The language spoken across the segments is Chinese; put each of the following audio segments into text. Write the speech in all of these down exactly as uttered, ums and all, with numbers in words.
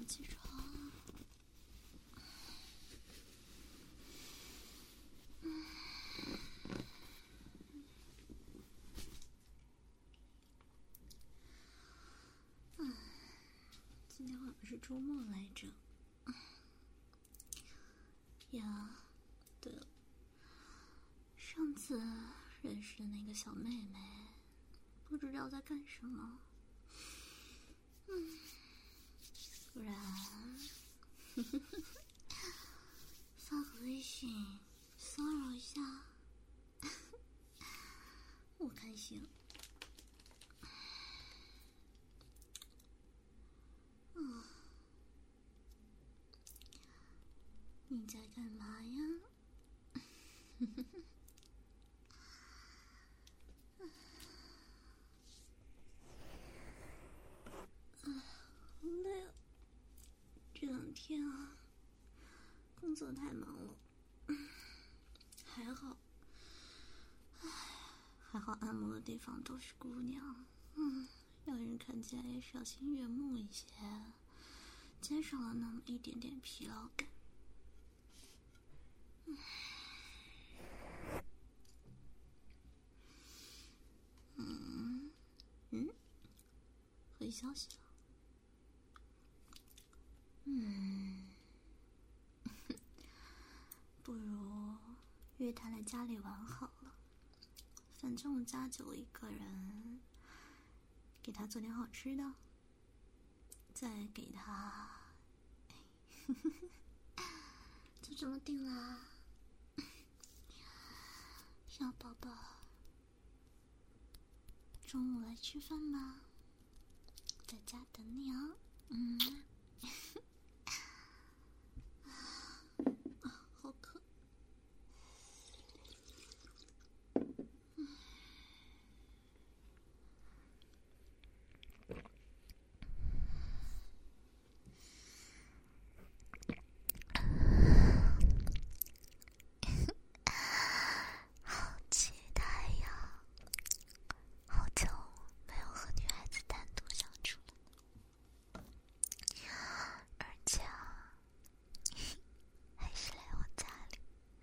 起床。嗯，今天好像是周末来着。呀，对了，上次认识的那个小妹妹，不知道在干什么。嗯，不然发个微信骚扰一下，我开心。嗯，你在干嘛呀？好累啊！这两天啊，工作太忙了。还好，唉，还好按摩的地方都是姑娘，嗯，让人看起来也赏心悦目一些，减少了那么一点点疲劳感。嗯，嗯嗯，回消息了。嗯，不如约他来家里玩好了。反正我家就我一个人，给他做点好吃的，再给他，就这么定啦。小宝宝，中午来吃饭吗？在家等你哦。嗯。啊，好渴。嗯。好期待呀！好久没有和女孩子单独相处了，而且啊，还是来我家里。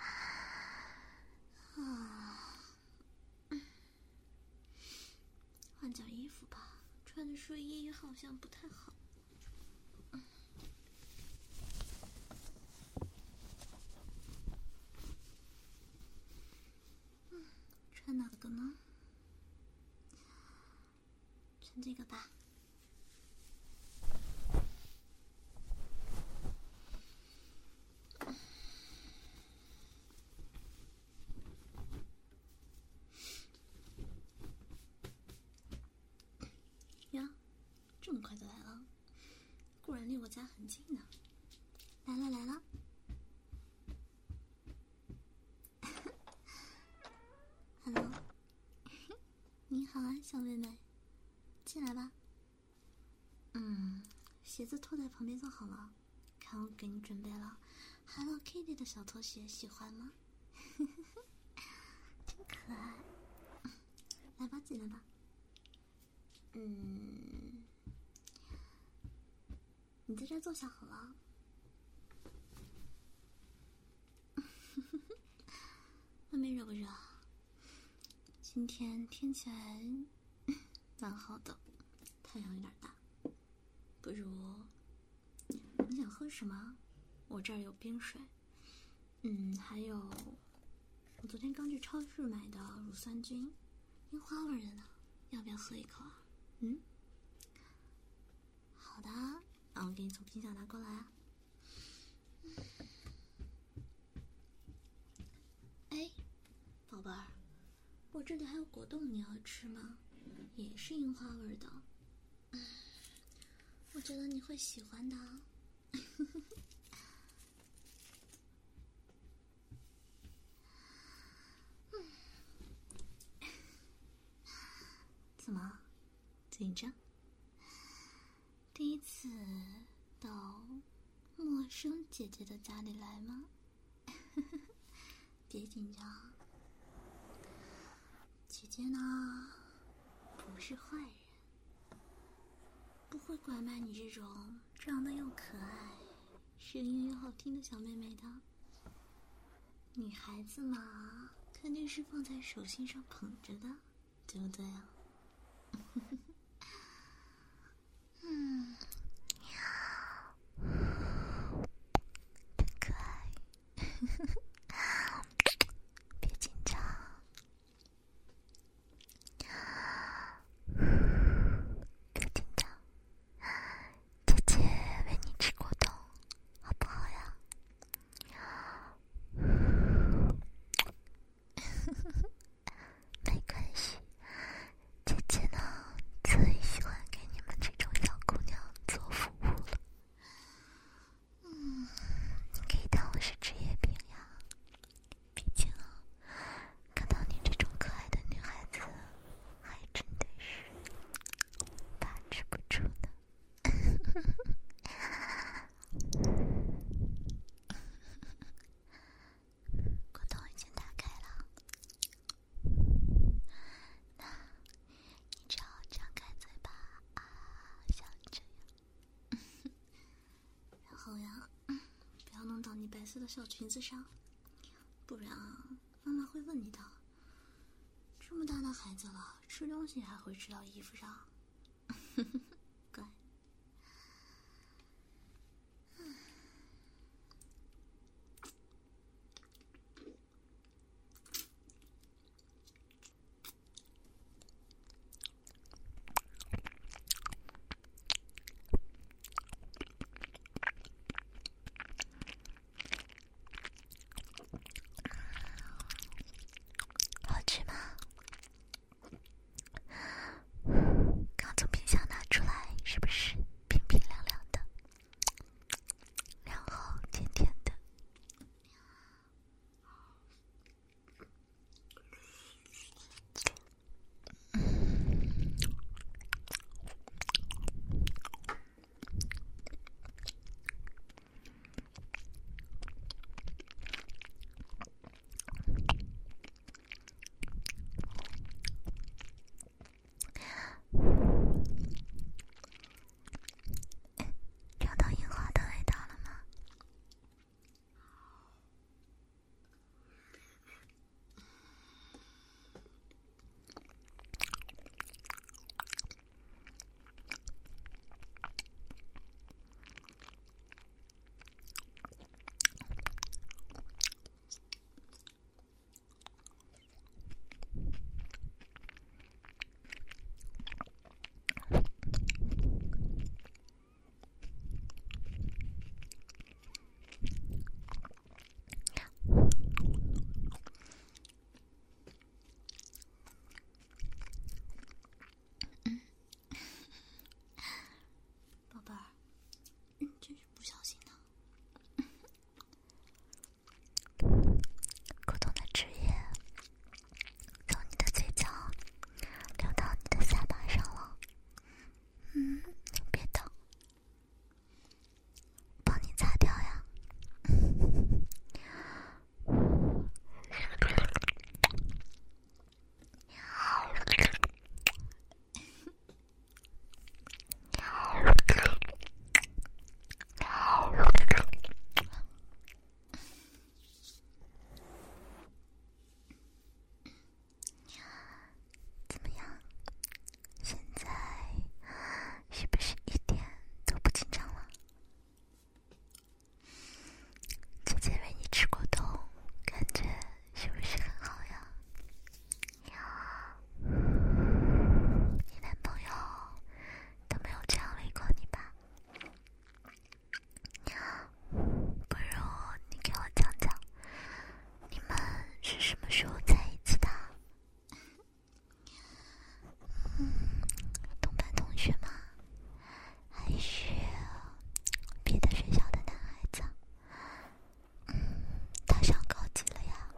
啊，换件衣服吧，穿着睡衣好像不太好。嗯，嗯，穿哪个呢？穿这个吧。呀，这么快就来了，果然离我家很近呢。来了来了。Hello， 你好啊，小妹妹，进来吧。嗯，鞋子拖在旁边坐好了，看我给你准备了 Hello Kitty 的小拖鞋，喜欢吗？真可爱。来吧，进来吧。嗯，你在这儿坐下好了。外面热不热？今天天气还蛮好的，太阳有点大。不如你想喝什么？我这儿有冰水，嗯，还有我昨天刚去超市买的乳酸菌，樱花味的呢，要不要喝一口啊？嗯，好的，那我给你从冰箱拿过来啊。哎，宝贝儿，我这里还有果冻，你要吃吗？也是樱花味的，嗯，我觉得你会喜欢的。怎么紧张？第一次到陌生姐姐的家里来吗？别紧张，姐姐呢不是坏人，不会拐卖你这种长得又可爱，声音又好听的小妹妹的。女孩子嘛，肯定是放在手心上捧着的，对不对啊？嗯，真可爱。别紧张，别紧张，姐姐为你吃果冻，好不好呀？没关系，姐姐呢最喜欢给你们这种小姑娘做服务了。嗯，你可以当我是职业病呀，毕竟啊，看到你这种可爱的女孩子，还真的是把持不住呢。果冻已经打开了，那你只要张开嘴巴啊，像这样，然后呀，不要弄到你白色的小裙子上，不然啊，妈妈会问你的。这么大的孩子了，吃东西还会吃到衣服上。乖。好吃吗？刚从冰箱拿出来，是不是冰冰凉凉的，然后甜甜的？找到樱花的味道了吗？宝贝儿，嗯，真是不小心的。果冻的汁液从你的嘴角流到你的下巴上了。嗯，别动，帮你擦掉呀。怎么样？现在是不是一点都不紧张了？姐姐为你吃果冻，感觉是不是很好呀？你男朋友都没有这样喂过你吧？不如你给我讲讲，你们是什么时候在一起的？嗯，同班同学吗？还是别的学校的男孩子？嗯，他上高级了呀。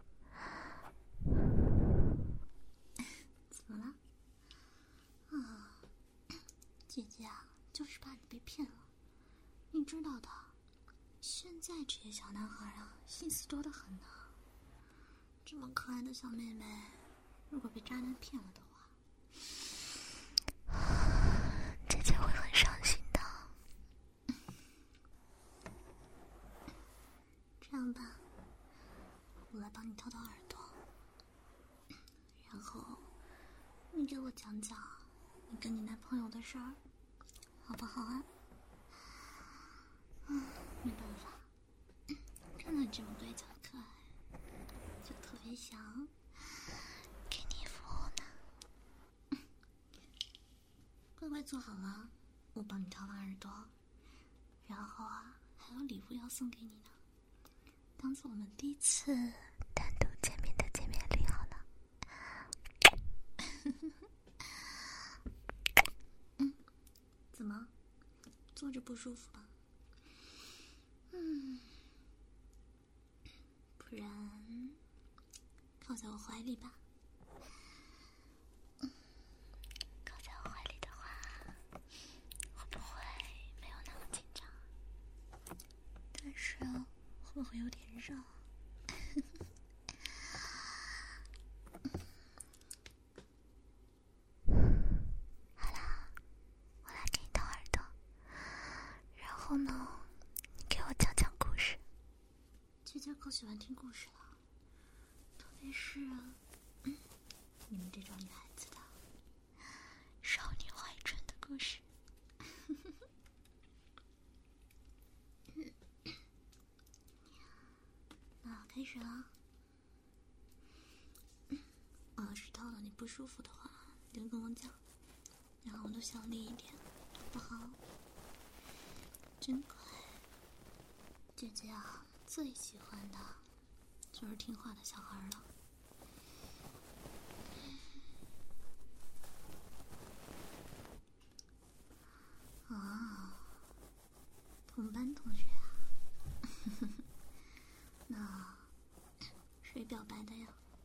怎么了？啊，姐姐啊，就是怕你被骗了。你知道的，现在这些小男孩啊，心思多得很呢。这么可爱的小妹妹，如果被渣男骗了的话，姐姐会很伤心的。 帮你掏掏耳朵，然后你给我讲讲你跟你男朋友的事儿，好不好啊？嗯，没办法，看到你这么乖巧可爱，就特别想给你服务呢。乖乖坐好了，我帮你掏完耳朵，然后啊，还有礼物要送给你呢，当做我们第一次单独见面的见面礼好了。嗯，怎么？坐着不舒服吧？嗯，不然靠在我怀里吧。嗯，靠在我怀里的话，会不会没有那么紧张？但是会不会有点热？好啦，我来给你掏耳朵，然后呢，你给我讲讲故事。姐姐可喜欢听故事了，特别是、嗯、你们这种女孩子的少女怀春的故事。那开始了。我要是到了你不舒服的话，你就跟我讲，然后我都小力一点，好不好？真乖，姐姐啊，最喜欢的就是听话的小孩了。啊，同班同学啊。那谁表白的呀？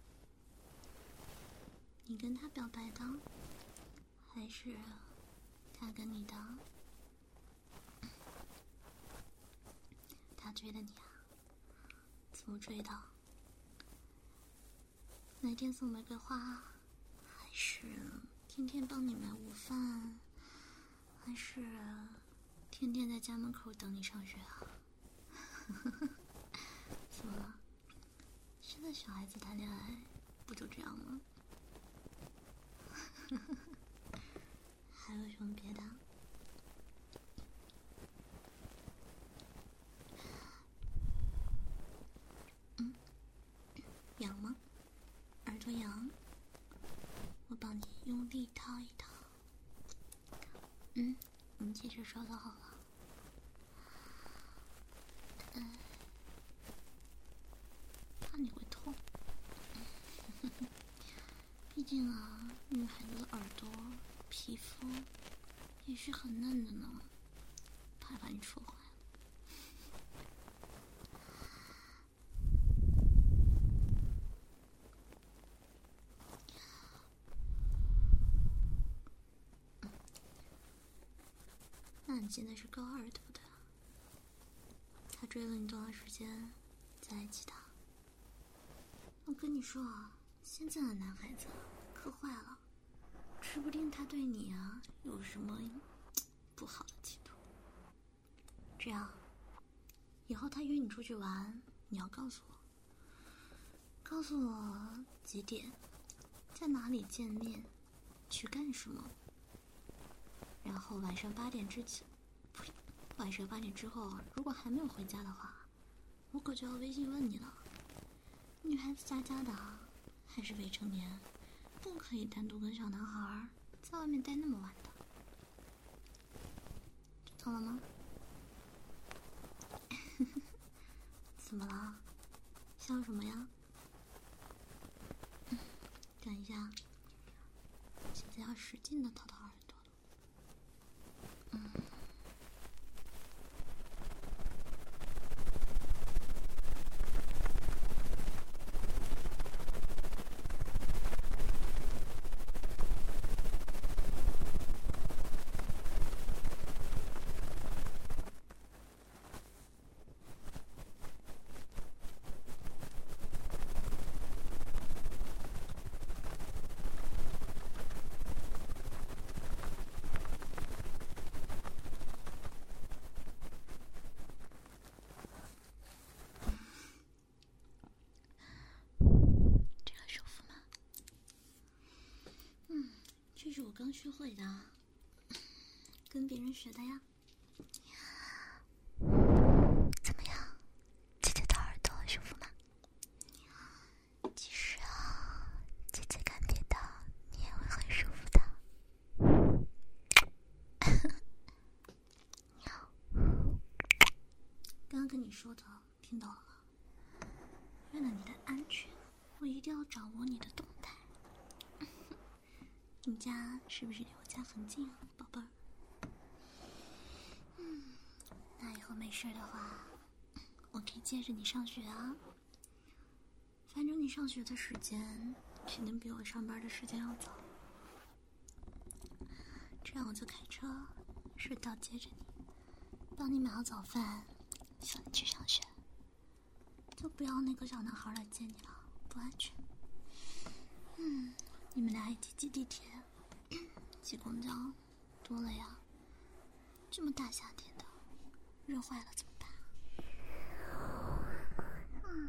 你跟他表白的，还是他跟你的？他追的你啊？怎么追的？哪天送玫瑰花，还是天天帮你买午饭，还是天天在家门口等你上学啊？怎么了？现在小孩子谈恋爱不就这样吗？还有什么别的？嗯，痒吗？耳朵痒？我帮你用力掏一掏。嗯，你接着说就好了。嗯，怕你会痛。毕竟啊，女孩子的耳朵皮肤也是很嫩的呢，怕把你戳坏了。那你现在是高二对不对？他追了你多长时间在一起的？我跟你说啊，现在的男孩子可坏了，指不定他对你啊有什么不好的企图。这样，以后他约你出去玩，你要告诉我，告诉我几点，在哪里见面，去干什么。然后晚上八点之前，不是晚上八点之后，如果还没有回家的话，我可就要微信问你了。女孩子家家的，还是未成年，不可以单独跟小男孩在外面待那么晚的。知道了吗？怎么了？笑什么呀？嗯，等一下，现在要使劲的掏掏耳朵了。嗯。 刚学会的，跟别人学的呀。 怎么样，姐姐的耳朵舒服吗？其实啊，姐姐干别的你也会很舒服的。 刚刚跟你说的听到了，为了你的安全，我一定要掌握你的动态。你家是不是离我家很近啊，宝贝儿？嗯，那以后没事的话，我可以接着你上学啊。反正你上学的时间肯定比我上班的时间要早，这样我就开车顺道接着你，帮你买好早饭，送你去上学。就不要那个小男孩来接你了，不安全。嗯，你们俩一起挤地铁、挤公交，多了呀。这么大夏天的，热坏了怎么办？嗯。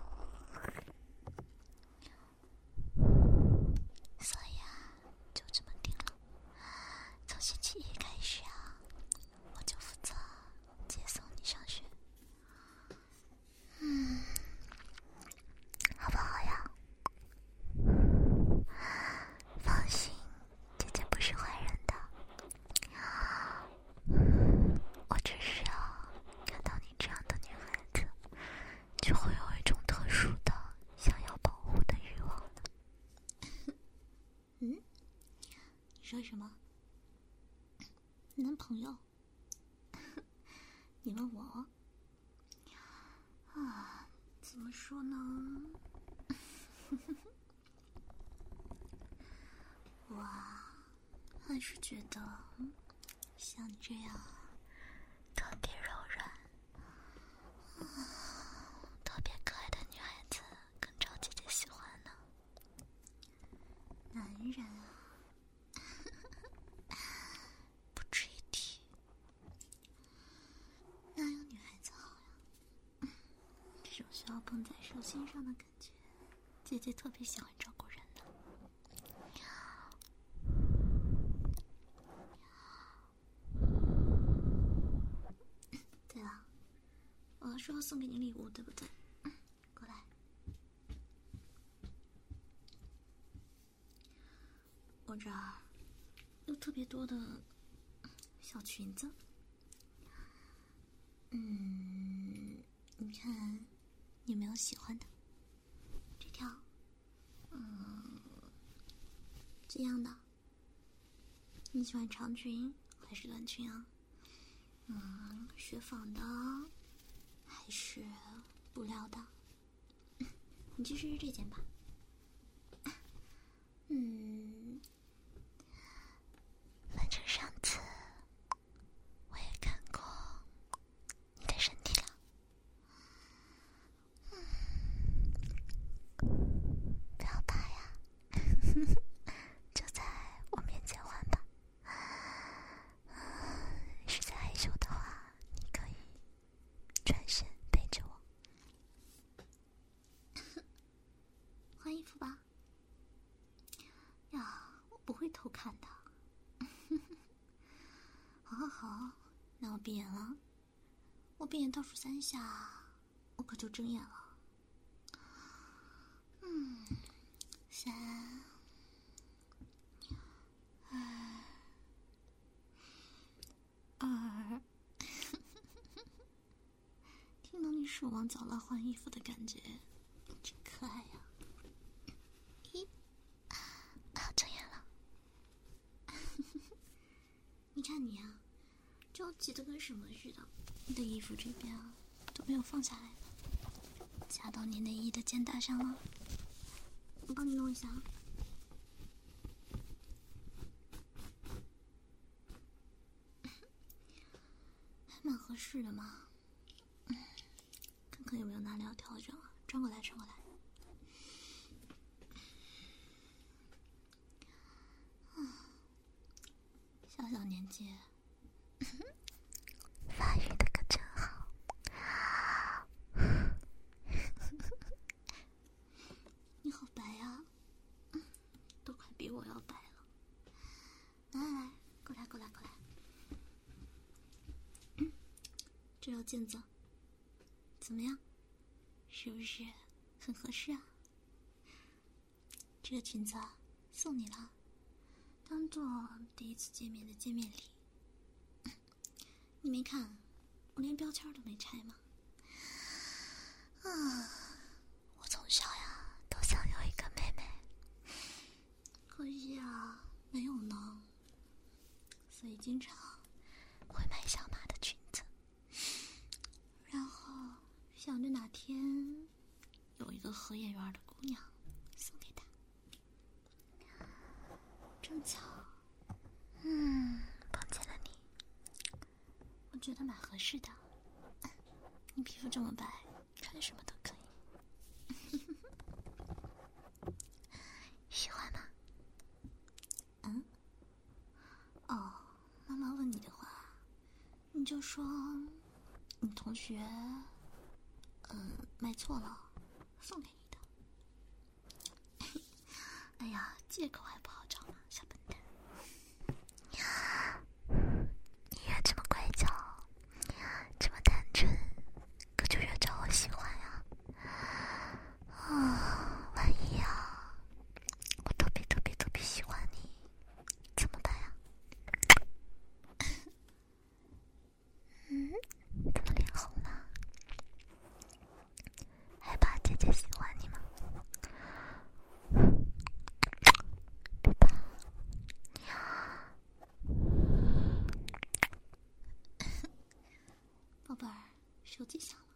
所以啊，就这么定了。从星期一开始啊，我就负责接送你上学。嗯，好不好呀？放心，姐姐不是坏人的。我只是啊，看到你这样的女孩子，就会有一种特殊的想要保护的欲望的。 嗯？你说什么？男朋友？你问我？啊，怎么说呢？我还是觉得像你这样特别柔软、特别可爱的女孩子更招姐姐喜欢呢。 男人啊， 不值一提。 哪有女孩子好呀？这种需要捧在手心上的感觉，姐姐特别喜欢照顾人呢。对了，我说要送给你礼物，对不对？过来，我这儿有特别多的小裙子。嗯，你看有没有喜欢的？这条，嗯，这样的。你喜欢长裙还是短裙啊？嗯，雪纺的还是布料的？你去试试这件吧。嗯， 反正上次我也看过你的身体了。不要怕呀，就在我面前换吧。实在害羞的话，你可以转身背着我。 换衣服吧。呀，我不会偷看的。好好好，那我闭眼了。我闭眼倒数三下，我可就睁眼了。嗯，三、二、二。听到你手忙脚乱换衣服的感觉，真可爱呀。一， 啊，睁眼了。 你看你啊，着急的跟什么似的。你的衣服这边啊都没有放下来呢，夹到你内衣的肩带上了。我帮你弄一下。还蛮合适的嘛。嗯，看看有没有哪里要调整啊？转过来，转过来。嗯，小小年纪， 发育的可真好。 你好白啊，都快比我要白了。 件子，怎么样？是不是很合适啊？这个裙子送你了，当做第一次见面的见面礼。你没看我连标签都没拆吗？ 啊，我从小呀都想有一个妹妹， 可惜啊没有呢，所以经常会买小码的裙子， 然后想着哪天有一个合眼缘的姑娘送给她。正巧嗯，碰见了你， 我觉得蛮合适的。你皮肤这么白，穿什么都可以。 喜欢吗？ 嗯？哦，妈妈问你的话，你就说你同学，嗯，买错了，送给你的。哎呀，借口还不好找呢，小笨蛋。 你越这么乖巧，这么单纯，可就越招我喜欢呀。啊，万一呀，我特别特别特别喜欢你，怎么办呀？嗯，怎么脸红了？害怕姐姐喜欢你吗？对吧？ 宝贝儿，手机响了。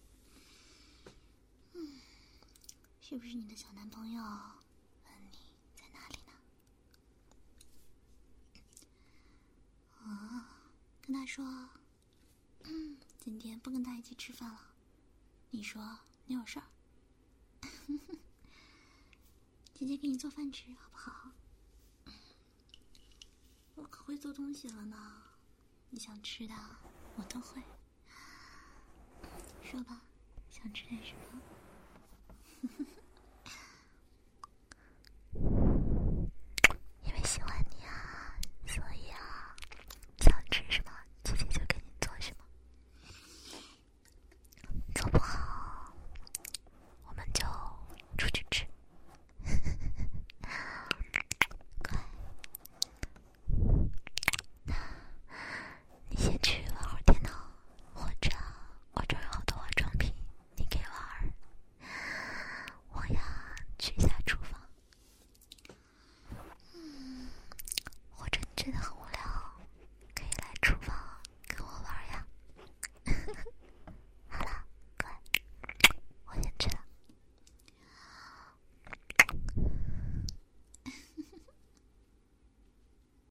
嗯，是不是你的小男朋友问你在哪里呢？啊，跟他说，嗯，今天不跟他一起吃饭了。你说你有事儿，姐姐给你做饭吃好不好？我可会做东西了呢，你想吃的我都会。说吧，想吃点什么？ 因为喜欢你啊，所以啊，想吃什么，姐姐就给你做什么。做不好，我们就出去吃。乖，你先去玩会儿电脑，或者我这儿有好多化妆品，你可以玩。我呀，去一下厨房。嗯，或者你觉得很